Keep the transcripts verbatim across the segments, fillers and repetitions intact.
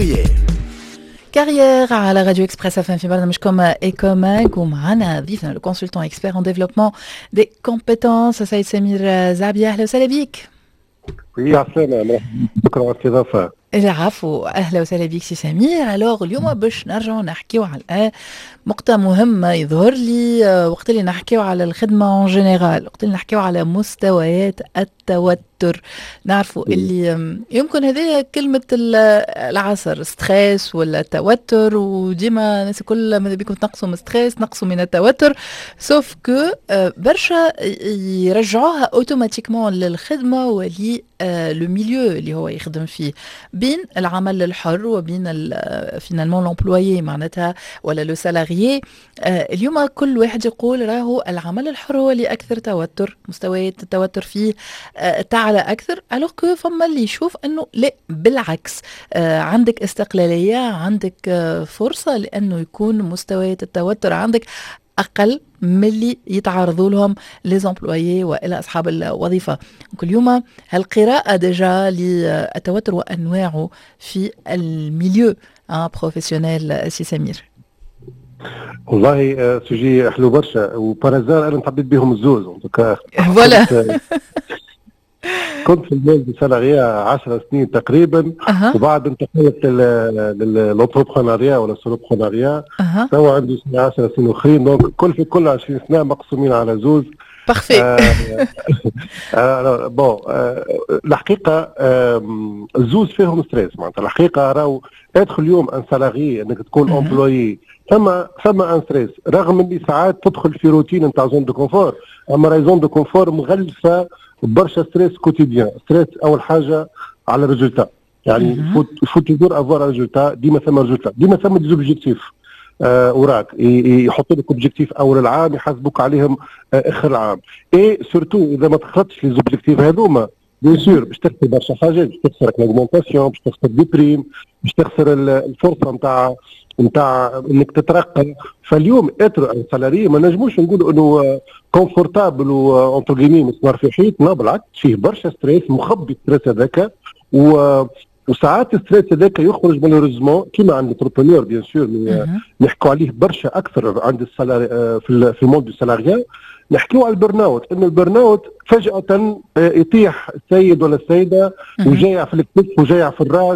كارير كارير على راديو اكسبريس اف ام في برنامجكم ايكوماك، ومعنا ضيفنا لو كونسلتون اكسبير ان ديفلوبمون دي كومبيتونس سيد سمير زعبي. اهلا وسهلا بيك. وي عسلامة، شكرا على الاستضافة. العفو، اهلا وسهلا بيك سي سمير. الوغ اليوم باش نرجعوا نحكيو على نقطة مهمة يظهر لي وقت اللي نحكيو على الخدمة اون جينيرال، وقت اللي نحكيو على مستويات التوتر. نعرفوا اللي يمكن هذه كلمة العصر، ستريس ولا توتر، وديما الناس الكل ماذا بيكم تنقصوا من ستريس، نقصوا من التوتر، سوف كو برشا يرجعوها اوتوماتيكمون للخدمة ولي لو ميليو اللي هو يخدم فيه، بين العمل الحر وبين فينالمون لومبلويي معناتها ولا لو سالاريي. اليوم كل واحد يقول راهو العمل الحر هو اللي اكثر توتر، مستويات التوتر فيه تعلى اكثر، الوغ كو فما اللي يشوف انه لا بالعكس، عندك استقلاليه، عندك فرصه لانه يكون مستويات التوتر عندك اقل من اللي يتعرضوا لهم لي زومبلويي والى اصحاب الوظيفه. كل يوم هالقراءه ديجا للتوتر وانواعه في الميليو بروفيسيونيل سي سمير. والله سوجي حلو برشا، وبارازار انا حبيت بهم الزوز فوالا. كنت في المول دي سالاريا عشر سنين تقريبا، أه. وبعد انتقلت للانتربرونيا ولا السولوبرونيا، أه. توا عندي عشر سنين اخرين، دونك كل في كل عشرين سنه مقسومين على زوز. بارفي. آه آه بون آه الحقيقه آه الزوز فيهم ستريس، معناتها الحقيقه راهو ادخل اليوم ان سالاري انك تكون امبلويي، ثم ثم ان ستريس، رغم اللي ساعات تدخل في روتين نتاع زون دو كونفور، اما راهي زون دو كونفور مغلفه برشا ستريس كوتيديان. ستريس اول حاجه على الريزولتا، يعني فوت توجور افوار ريزولتا، ديما ثم ريزولتا، ديما ثم ديزوبجيكتيف آه وراك يحطوا لك اوبجيكتيف اول العام يحاسبوك عليهم آه اخر العام، اي سورتو اذا ما تخلطش لي زوبجيكتيف هذوما بيان سور باش تخسر برشا حاجات، باش تخسر لاغمونتاسيون، باش تخسر دي بريم، باش تخسر الفرصه نتاع نتاع انك تترقى. فاليوم اتر سالاري ما نجموش نقولوا انه كونفورتابل وانتر جيمي مسمار في حيط، لا بالعكس فيه برشا ستريس، مخبي ستريس هذاك، و وساعات الستريس هذاك يخرج مالوريزمون كيما عند الانتربرونور بيان سور نحكوا عليه برشا اكثر عند السالاري في في الموند دو سالاريا، نحكيو على البرن اوت، انه البرن اوت فجاه يطيح السيد ولا السيده وجايع في الكتف وجايع في الراس،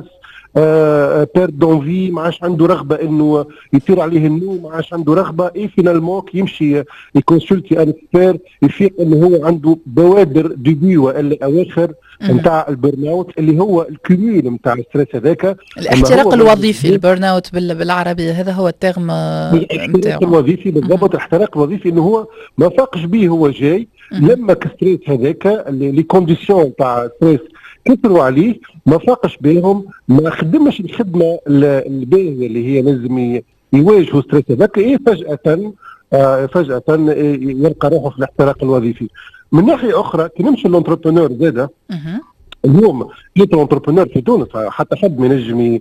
آه بيرد دونفي، ما عادش عنده رغبه انه يطير عليه النوم، ما عادش عنده رغبه، اي فينالمون يمشي يكونسلتي ان اكسبير يفيق انه هو عنده بوادر ديبي والا اواخر نتاع البرن اوت، اللي هو الكميل نتاع الستريس هذاك، الاحتراق الوظيفي. البرن اوت بالعربي هذا هو الترم نتاعو، الاحتراق الوظيفي بالضبط. الاحتراق الوظيفي انه هو ما فاقش به، هو جاي لما كستريس هذاك لي كونديسيون تاع ستريس كثروا عليه، ما فاقش بهم، ما خدمش الخدمه الباهيه اللي هي لازم يواجهوا ستريس هذاك، ايه فجاه آه فجاه يلقى روحه في الاحتراق الوظيفي. من ناحيه اخرى كي نمشي للانتربرونور زاده، اليوم كيت الانتربرونور في تونس حتى حد ما ينجم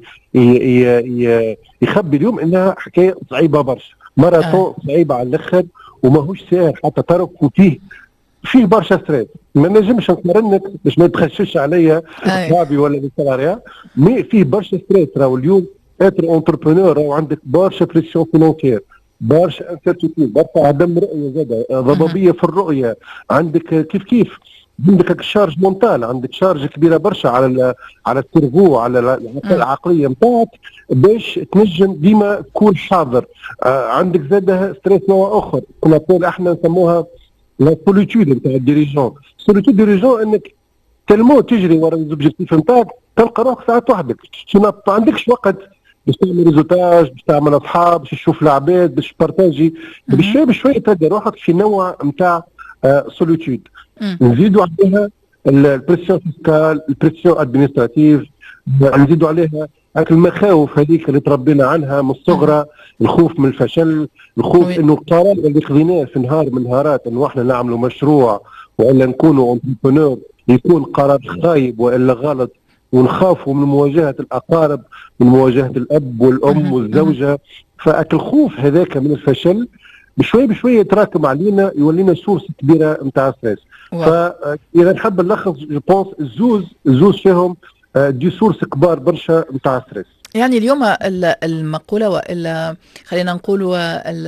يخبي اليوم انها حكايه صعيبه برشا، ماراثون صعيبه على الاخر وماهوش ساهل حتى ترك، وفيه فيه برشا ستريس. ما نجمش نقارنك باش ما تخشش عليا صحابي ولا السالاريا، مي فيه برشا ستريس. راهو اليوم اتر انتربرونور راهو عندك برشا بريسيون فينونسيير، برشا انسيرتيتود، برشا عدم رؤيه زاده، ضبابيه في الرؤيه، عندك كيف كيف عندك شارج مونتال، عندك شارج كبيره برشا على على السيرفو، على العقليه نتاعك باش تنجم ديما تكون حاضر. آه عندك زاده ستريس نوع اخر كما نقول احنا نسموها لا سوليتود نتاع الديريجون. سوليتود ديريجون انك تلمو تجري ورا الزوبجيكتيف نتاعك، تلقى روحك ساعات وحدك، ما عندكش وقت باش تعمل ريزولتاج، باش تعمل اصحاب، باش تشوف العباد، باش تبارتاجي، بشويه بشويه تلقى روحك في نوع نتاع آه سوليتود. نزيدوا عليها البريسيون فيسكال، البريسيون ادمنستراتيف، نزيدوا عليها المخاوف هذيك اللي تربينا عنها من الصغرى، الخوف من الفشل، الخوف انه القرار اللي خذيناه في نهار من النهارات انه احنا نعملوا مشروع والا نكونوا انتربرونور يكون قرار خايب والا غلط، ونخافوا من مواجهه الاقارب، من مواجهه الاب والام والزوجه. فالخوف هذاك من الفشل بشوي بشوي يتراكم علينا، يولينا سورس كبيره نتاع ستريس. فاذا نحب نلخص جو بونس الزوز الزوز فيهم دي سورس كبار برشا نتاع ستريس. يعني اليوم المقولة وإلا خلينا نقول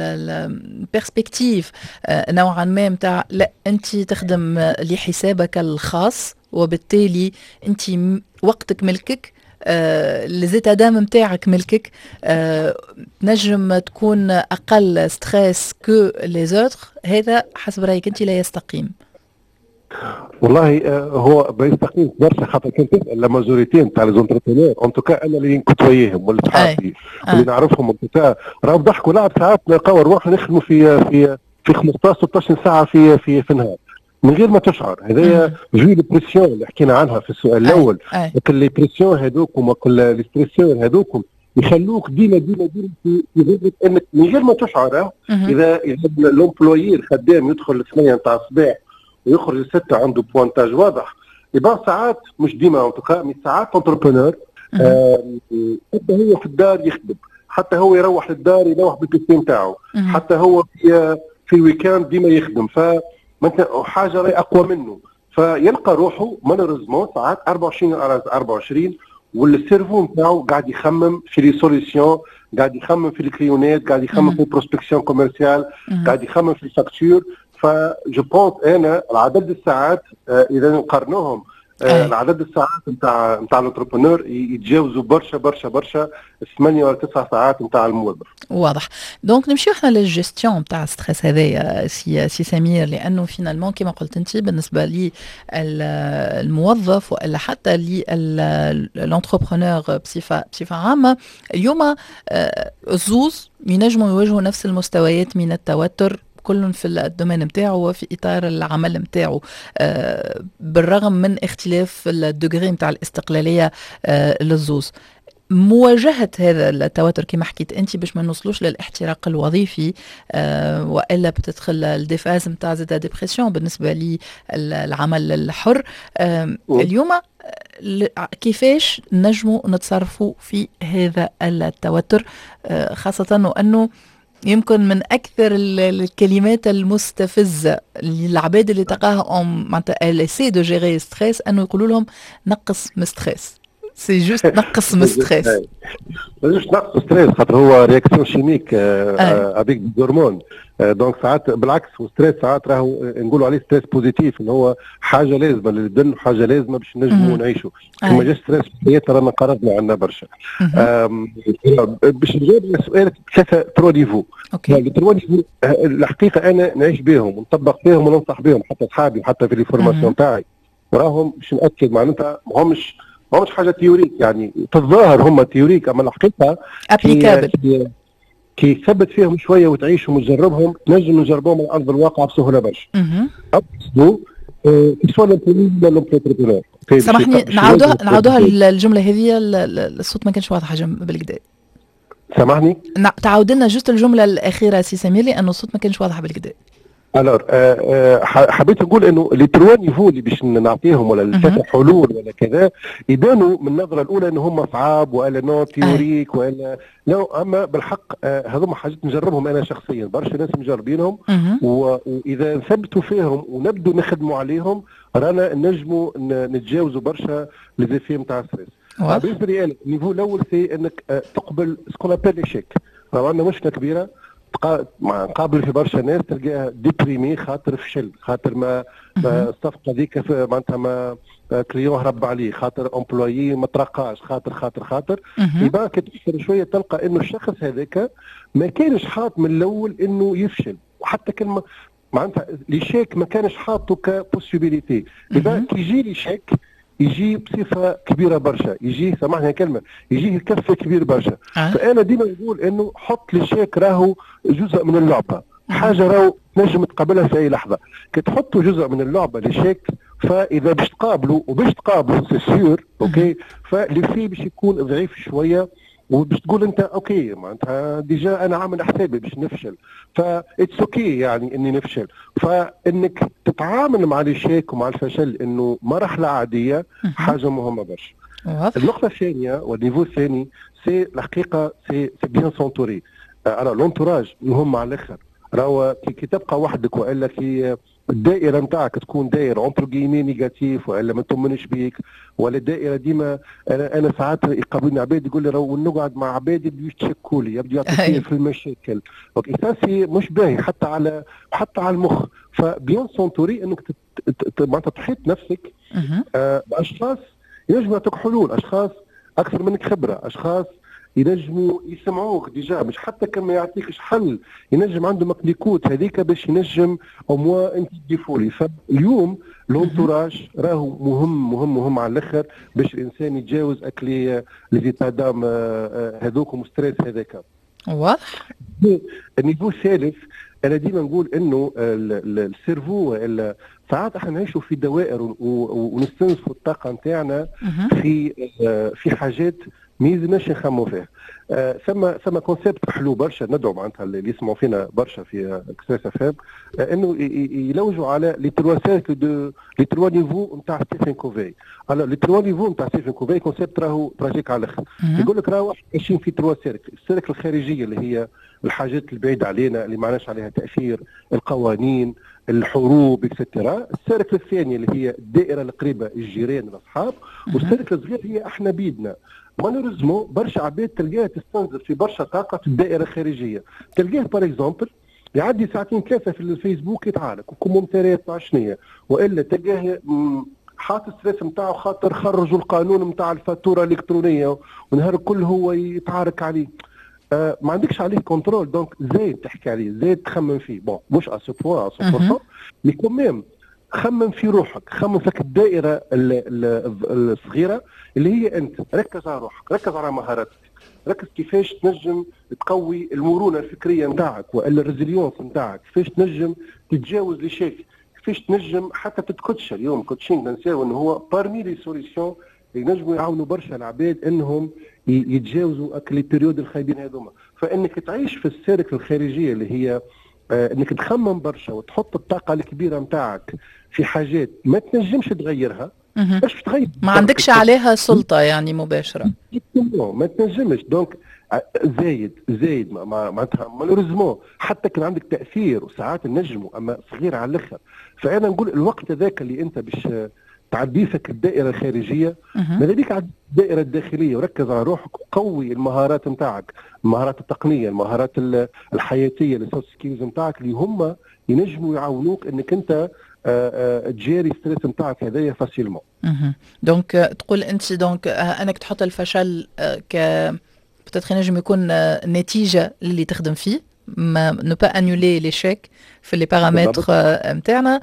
البرسبكتيف نوعا ما متاع لا أنت تخدم لحسابك الخاص وبالتالي أنت وقتك ملكك، لزيت دام متاعك ملكك، نجم تكون أقل ستريس كو لي زوتر، هذا حسب رأيك أنت لا يستقيم. والله هو بيستقيم برشا، خاطر كنت تسال لا ماجوريتي نتاع لي زونتربرونور ان توكا انا اللي كنت وياهم ولا صحابي اللي نعرفهم ان توكا راهو ضحكوا لعب ساعات نلقاو روحنا نخدموا في في في خمسطاش ستطاش ساعه في في في النهار من غير ما تشعر. هذايا جو لي بريسيون اللي حكينا عنها في السؤال الاول، لكن لي بريسيون هذوكم وكل لي ستريسور هذوكم يخلوك ديما ديما ديما في غير انك من غير ما تشعر. اذا اذا لومبلويي الخدام يدخل ثمانية نتاع الصباح ويخرج ستة عنده بوانتاج واضح، يبقى ساعات مش ديما من ساعات انتربرونور آه حتى هو في الدار يخدم، حتى هو يروح للدار يروح بالبيسي نتاعو، حتى هو في في الويكاند ديما يخدم، فمثلا حاجه راهي اقوى منه فيلقى روحه مالوريزمون ساعات أربعة وعشرين على أربعة وعشرين، والسيرفو نتاعو قاعد يخمم في لي سوليسيون، قاعد يخمم في الكليونات، قاعد يخمم في البروسبكسيون كوميرسيال، قاعد يخمم في الفاكتور. فجو بونس انا العدد الساعات آه اذا نقارنوهم آه العدد الساعات نتاع نتاع الانتربرونور يتجاوزوا برشا برشا برشا ثمانية ولا تسع ساعات نتاع الموظف. واضح. دونك نمشيو احنا للجيستيون نتاع الستريس هذايا سي سي سمير، لانه فينالمون كما قلت انت بالنسبه لي الموظف والا حتى للانتربرونور بصفه بصفه عامه اليوم الزوز ينجموا يواجهوا نفس المستويات من التوتر كل في الدومين نتاعو وفي اطار العمل نتاعو، آه بالرغم من اختلاف الدوغري نتاع الاستقلاليه آه للزوز. مواجهه هذا التوتر كما حكيت انت باش ما نوصلوش للاحتراق الوظيفي آه والا بتدخل الديفاز نتاع زاد ديبرسيون بالنسبه للعمل الحر. آه اليوم كيفاش نجموا نتصرفوا في هذا التوتر، آه خاصه وانه يمكن من اكثر الكلمات المستفزه للعباد اللي تلقاها معناتها الاسي دو جيري ستريس انه يقولوا لهم نقص من ستريس، سي جوست نقص من ستريس. مش نقص ستريس خاطر هو رياكسيون شيميك افيك هرمون، دونك ساعات بالعكس ستريس ساعات راهو نقولوا عليه ستريس بوزيتيف، اللي هو حاجه لازمه للبدن وحاجه لازمه باش نجموا نعيشوا. كما جا ستريس في حياتنا رانا قرضنا عندنا برشا. باش نجاوب على سؤالك ثلاثه تروا نيفو. التروا نيفو الحقيقه انا نعيش بهم ونطبق فيهم وننصح بهم حتى اصحابي وحتى في لي فورماسيون تاعي، راهم باش ناكد معناتها ماهمش ماهمش حاجه تيوريك، يعني تتظاهر هم تيوريك اما الحقيقه ابليكابل كي تثبت فيهم شويه وتعيشهم وتجربهم نجم نجربوهم على ارض الواقع بسهوله برشا. اصله سواء الانتربرونور. سامحني نعاودوها نعاودوها الجمله هذه، الصوت ما كانش واضح بالكدا. سامحني تعاود لنا جوست الجمله الاخيره سي سمير لانه الصوت ما كانش واضح بالكدا. الور أه حبيت نقول انه لي تروا نيفو اللي باش نعطيهم ولا الثلاثه حلول ولا كذا يبانوا من النظره الاولى انه هم صعاب ولا نو تيوريك ولا لا، اما بالحق أه هذوما حاجات نجربهم انا شخصيا برشا ناس مجربينهم، واذا نثبتوا فيهم ونبدوا نخدموا عليهم رانا نجموا نتجاوزوا برشا لي زيفي نتاع الستريس. بالنسبه لي النيفو الاول سي انك أه تقبل سكون ابل ليشيك. راهو عندنا مشكله كبيره نقابل في برشا ناس تلقاها ديبريمي خاطر فشل، خاطر ما الصفقه ذيك معناتها ما كليون هرب عليه، خاطر امبلويي ما ترقاش، خاطر خاطر خاطر يبقى كي تفكر شويه تلقى انه الشخص هذاك ما كانش حاط من الاول انه يفشل، وحتى كلمه معناتها ليشيك ما كانش حاطه كبوسيبيليتي. يبقى كي يجي ليشيك يجي بصفه كبيره برشا، يجي سامحني كلمه يجيه الكف كبير برشا. أه؟ فانا ديما نقول انه حط للشيك راهو جزء من اللعبه، حاجه راهو نجم تقابلها في اي لحظه. كي تحطوا جزء من اللعبه للشيك فاذا باش تقابلوا وباش تقابلوا سي سيور اوكي، فاللي فيه باش يكون ضعيف شويه وباش تقول انت اوكي معناتها ديجا انا عامل حسابي باش نفشل، فاتس اوكي يعني اني نفشل. فانك تتعامل مع الشيك ومع الفشل انه مرحله عاديه حاجه مهمه برشا. النقطه الثانيه والنيفو الثاني سي الحقيقه سي سي بيان سونتوري. انا لونتوراج مهم على الاخر، راهو كي تبقى وحدك والا كي الدائره نتاعك تكون دائره اونتر جيمي نيجاتيف ولا ما تؤمنش بيك، ولا الدائره ديما انا انا ساعات يقابلني عباد يقول لي راهو نقعد مع عباد يبدوا يتشكوا لي يبدوا يعطوا في المشاكل، وكيفاسي مش باهي حتى على حتى على المخ. فبيان سونتوري انك معناتها تحيط نفسك آه باشخاص ينجموا يعطوك حلول، اشخاص اكثر منك خبره، اشخاص ينجموا يسمعوك ديجا، مش حتى كما يعطيكش حل ينجم عنده مقليكوت هذيك باش ينجم او موا انت تضيفوا. فاليوم لونتوراج راهو مهم مهم مهم على الاخر باش الانسان يتجاوز اكلي لي زيتا دام هذوك وستريس هذاك. واضح. النيفو الثالث انا ديما نقول انه السيرفو ساعات احنا نعيشوا في دوائر ونستنزفوا الطاقه نتاعنا في في حاجات ما يلزمناش نخموا فيها. آه ثم ثم كونسيبت حلو برشا ندعو معناتها اللي يسمعوا فينا برشا في اكسبريس اف ام آه انه يلوجوا على لي تروا سيركل دو لي تروا نيفو نتاع ستيفن كوفي. على لي تروا نيفو نتاع ستيفن كوفي كونسيبت راهو تراجيك على الاخر. يقول لك راهو عايشين في تروا سيركل، السيركل الخارجيه اللي هي الحاجات البعيده علينا اللي ما عندناش عليها تاثير، القوانين، الحروب اكسترا. السيركل الثانيه اللي هي الدائره القريبه الجيران الاصحاب، والسيركل الصغير هي احنا بيدنا. مالوريزمون برشا عباد تلقاها تستنزف في برشا طاقه في الدائره الخارجيه، تلقاه بار اكزومبل يعدي ساعتين ثلاثه في الفيسبوك يتعارك وكومنتات مع شنيا، والا تلقاه حاطط ستريس نتاعو خاطر خرجوا القانون نتاع الفاتوره الالكترونيه ونهار الكل هو يتعارك عليه. آه ما عندكش عليه كنترول، دونك زايد تحكي عليه، زايد تخمم فيه. بون مش على سو بوان على مية بالمية مي كوميم خمم في روحك، خمم فيك الدائره الصغيره اللي هي انت. ركز على روحك، ركز على مهاراتك، ركز كيفاش تنجم تقوي المرونه الفكريه نتاعك والا الريزيليونس نتاعك، كيفاش تنجم تتجاوز لي شيك، كيفاش تنجم حتى تتكوتش. اليوم كوتشينغ نساو انه هو بارمي لي سوليسيون اللي ينجموا يعاونوا برشا العباد انهم يتجاوزوا لي بيريود الخايبين هذوما. فانك تعيش في السيركل الخارجيه اللي هي آه انك تخمم برشا وتحط الطاقه الكبيره نتاعك في حاجات ما تنجمش تغيرها. باش تغير ما عندكش عليها سلطه يعني مباشره، ما تنجمش. دونك زايد زايد معناتها مالوريزمون حتى كان عندك تاثير وساعات نجموا اما صغير على الاخر. فانا نقول الوقت هذاك اللي انت باش تعدي فيك الدائره الخارجيه ماذا بيك على الدائره الداخليه، وركز على روحك وقوي المهارات نتاعك، المهارات التقنيه، المهارات الحياتيه، السوفت سكيلز نتاعك اللي هم ينجموا يعاونوك انك انت تجاري ستريس نتاعك هذايا فاسيلمون. دونك تقول انت دونك انك تحط الفشل ك بتاتخ ينجم يكون نتيجه اللي تخدم فيه، ما نو با انولي ليشيك في لي بارامتر نتاعنا.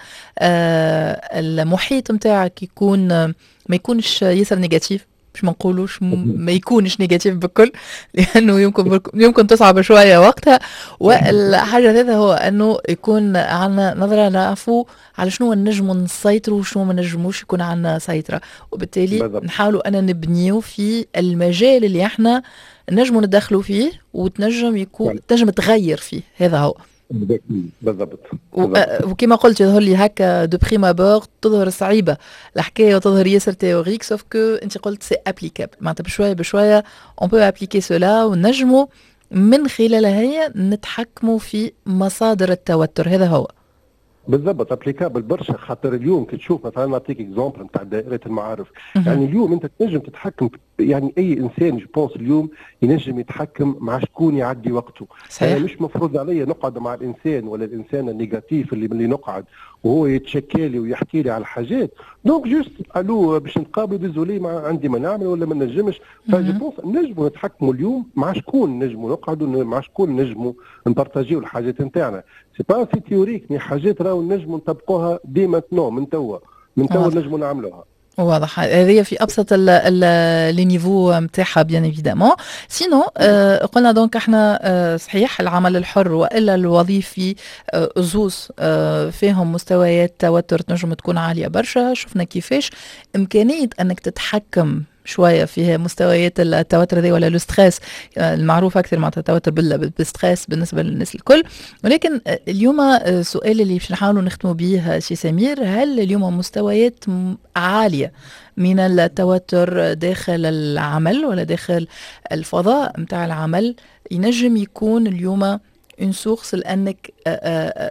المحيط نتاعك يكون ما يكونش ياسر نيجاتيف، مش ما نقولوش ما يكونش نيجاتيف بالكل لانه يمكن يمكن تصعب شويه وقتها. والحاجه الثالثه هو انه يكون عندنا نظره نعرفوا على شنو نجموا نسيطروا وشنو ما نجموش يكون عندنا سيطره، وبالتالي نحاولوا ان نبنيو في المجال اللي احنا نجموا ندخلوا فيه وتنجم يكون تنجم تغير فيه. هذا هو بالضبط. وكما قلت يظهر لي هكا دو بريم ابور تظهر صعيبه الحكايه وتظهر ياسر تيوريك، سوف كو انت قلت سي ابليكابل معناتها بشويه بشويه اون بو ابليكي سولا ونجموا من خلالها هي نتحكموا في مصادر التوتر. هذا هو بالضبط ابليكابل برشا. خاطر اليوم كي تشوف مثلا نعطيك اكزومبل نتاع دائره المعارف، يعني اليوم انت تنجم تتحكم، يعني اي انسان جو بونس اليوم ينجم يتحكم مع شكون يعدي وقته. صحيح. مش مفروض عليا نقعد مع الانسان ولا الانسان النيجاتيف اللي اللي نقعد وهو يتشكى لي ويحكي لي على حاجات، دونك جوست الو باش نتقابل ديزولي ما عندي ما نعمل ولا ما نجمش. فجو بونس نجموا نتحكموا اليوم مع شكون نجموا نقعدوا، مع شكون نجموا نبارطاجيو الحاجات نتاعنا. سي با سي تيوريك، مي حاجات راهو نجموا نطبقوها دي ماتنو من توا من توا نجموا نعملوها. واضح. هذه في ابسط لي نيفو نتاعها بيان ايفيدامون. سينو آه قلنا دونك احنا آه صحيح العمل الحر والا الوظيفي آه زوز آه فيهم مستويات توتر تنجم تكون عاليه برشا. شفنا كيفاش امكانيه انك تتحكم شويه فيها مستويات التوتر ذي ولا الستريس المعروف اكثر مع التوتر بالستريس بالنسبه للناس الكل. ولكن اليوم السؤال اللي باش نحاولوا نختموا به سي سمير، هل اليوم مستويات عاليه من التوتر داخل العمل ولا داخل الفضاء نتاع العمل ينجم يكون اليوم اون سورس لانك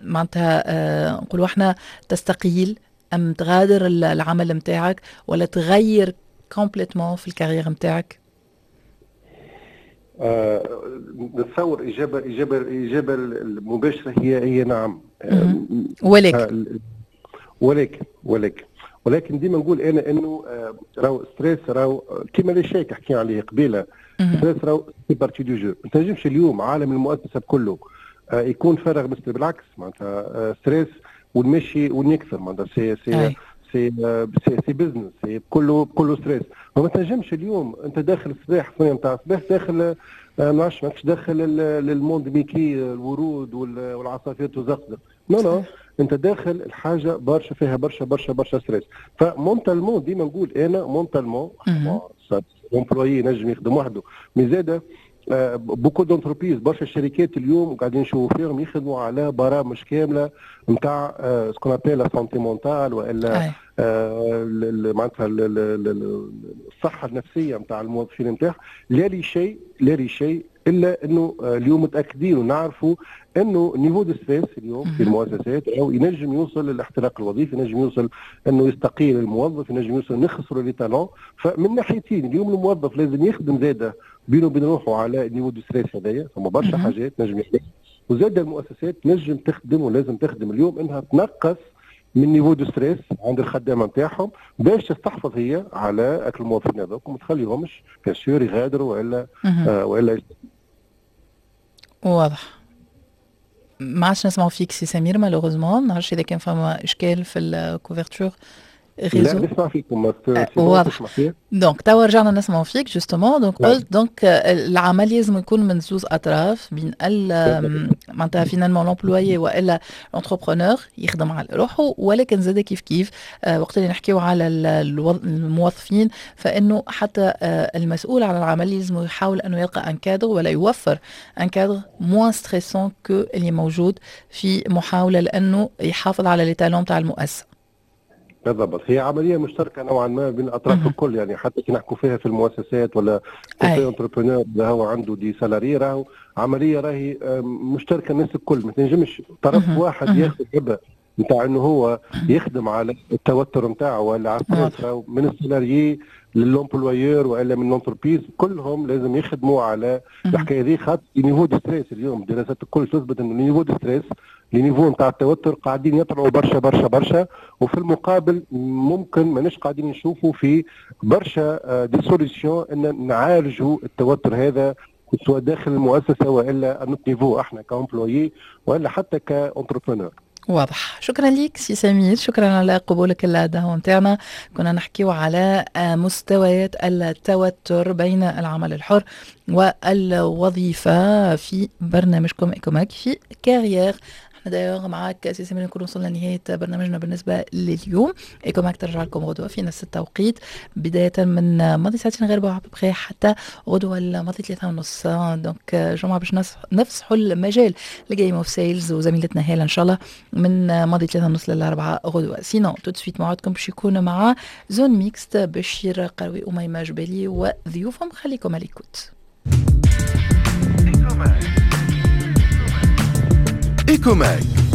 معناتها آه نقولوا احنا تستقيل ام تغادر العمل متاعك ولا تغير كومبليتمون في الكارير متاعك؟ آه نتصور اجابه اجابه الاجابه المباشره هي هي نعم. آه ولكن ولكن ولكن ولكن ديما نقول انا انه آه راهو ستريس راهو كيما اللي شيك حكي عليه قبيله. ستريس راهو سي بارتي دو جو. ما تنجمش اليوم عالم المؤسسه كله آه يكون فارغ، مثل بالعكس معناتها آه ستريس ونمشي ونكثر معناتها سي سي سي سي سي بزنس، سي كله كله ستريس. وما تنجمش اليوم انت داخل الصباح ثمانية نتاع الصباح داخل ما نعرفش ماكش داخل للموند ميكي الورود والعصافير تزقزق. نو نو انت داخل الحاجه برشا فيها برشا برشا برشا ستريس. فمونتالمون ديما نقول انا مونتالمون امبلوي نجم يخدم وحده مي زاده بوكو دونتربريز برشا الشركات اليوم قاعدين نشوفوا فيهم يخدموا على برامج كامله نتاع سكون ابيل لا سونتي مونتال والا معناتها الصحه النفسيه نتاع الموظفين نتاعهم. لا لي شيء لا لي شيء الا انه اليوم متاكدين ونعرفوا انه نيفو دو ستريس اليوم في المؤسسات او ينجم يوصل للاحتراق الوظيفي، ينجم يوصل انه يستقيل الموظف، ينجم يوصل نخسروا لي تالون. فمن ناحيتين اليوم الموظف لازم يخدم زاده بينه وبين روحه على نيفو دو ستريس هذايا، ثم برشا حاجات نجم يخدم، وزاد المؤسسات نجم تخدم ولازم تخدم اليوم انها تنقص من نيفو دو ستريس عند الخدامه نتاعهم باش تستحفظ هي على اكل الموظفين هذوك وما تخليهمش بيان سور يغادروا والا آه والا. واضح. ما عادش نسمعوا فيك سي سمير مالوغوزمون، ما نعرفش اذا كان فما اشكال في الكوفرتور ريزو. لا نسمع فيكم. واضح. دونك توا رجعنا نسمعوا فيك جوستومون. دونك قلت دونك العمل لازم يكون من زوز اطراف، بين معناتها فينالمون لومبلويي والا لونتربرونور يخدم على روحه، ولكن زاد كيف كيف وقت اللي نحكيو على الموظفين فانه حتى المسؤول على العمل لازم يحاول انه يلقى ان كادر ولا يوفر ان كادر موان ستريسون كو اللي موجود في محاوله لانه يحافظ على لي تالون تاع المؤسسه. بالضبط. هي عمليه مشتركه نوعا ما بين الاطراف الكل، يعني حتى كي نحكوا فيها في المؤسسات ولا في انتربرونور اللي هو عنده دي سالاري، راهو عمليه راهي مشتركه الناس الكل. ما تنجمش طرف واحد ياخذ هبه نتاع انه هو يخدم على التوتر نتاعه ولا على الستريس من السالاريي للامبلويور والا من الانتربريز، كلهم لازم يخدموا على الحكايه دي. خاطر نيفو دو ستريس اليوم الدراسات الكل تثبت انه نيفو دو ستريس لي نيفو نتاع التوتر قاعدين يطلعوا برشا برشا برشا، وفي المقابل ممكن ماناش قاعدين نشوفوا في برشا دي سوليسيون ان نعالجوا التوتر هذا سواء داخل المؤسسه والا نوت نيفو احنا كامبلويي والا حتى كانتربرونور. واضح. شكرا لك سي سمير، شكرا على قبولك الدعوة متاعنا. كنا نحكيو على مستويات التوتر بين العمل الحر والوظيفة في برنامجكم إيكوماك في كارير. دايوغ معاك سي سمير نكون وصلنا لنهاية برنامجنا بالنسبة لليوم. إيكوماك ترجع لكم غدوة في نفس التوقيت بداية من ماضي ساعتين غير بخير حتى غدوة الماضي ثلاثة ونص. دونك جمعة باش نفسحوا المجال لجيم اوف سيلز وزميلتنا هالة إن شاء الله من ماضي ثلاثة ونص للأربعة غدوة. سينو تو سويت موعدكم باش يكون مع زون ميكست بشير قروي وميمة جبالي وضيوفهم. خليكم على الكوت. إيكوماك